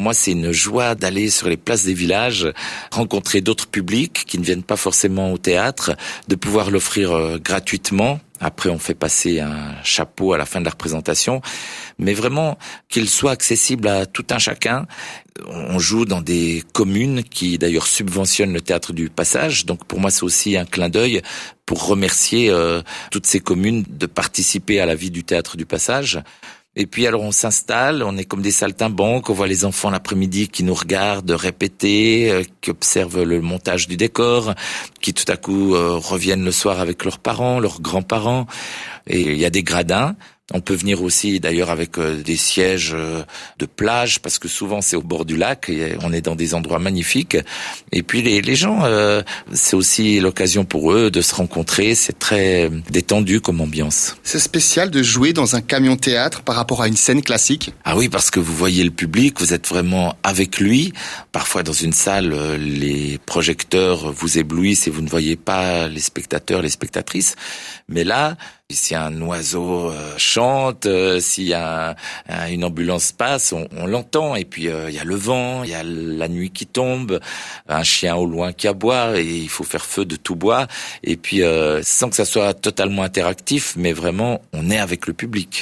moi, c'est une joie d'aller sur les places des villages, rencontrer d'autres publics qui ne viennent pas forcément au théâtre, de pouvoir l'offrir gratuitement. Après, on fait passer un chapeau à la fin de la représentation, mais vraiment qu'il soit accessible à tout un chacun. On joue dans des communes qui d'ailleurs subventionnent le théâtre du Passage, donc pour moi c'est aussi un clin d'œil pour remercier toutes ces communes de participer à la vie du théâtre du Passage. Et puis alors on s'installe, on est comme des saltimbanques, on voit les enfants l'après-midi qui nous regardent répéter, qui observent le montage du décor, qui tout à coup reviennent le soir avec leurs parents, leurs grands-parents. Et il y a des gradins. On peut venir aussi d'ailleurs avec des sièges de plage parce que souvent c'est au bord du lac et on est dans des endroits magnifiques. Et puis les gens, c'est aussi l'occasion pour eux de se rencontrer. C'est très détendu comme ambiance. C'est spécial de jouer dans un camion théâtre par rapport à une scène classique? Ah oui, parce que vous voyez le public, vous êtes vraiment avec lui. Parfois dans une salle, les projecteurs vous éblouissent et vous ne voyez pas les spectateurs, les spectatrices. Mais là, si un oiseau chante, si une ambulance passe, on l'entend. Et puis il y a le vent, il y a la nuit qui tombe, un chien au loin qui aboie et il faut faire feu de tout bois. Et puis sans que ça soit totalement interactif, mais vraiment on est avec le public.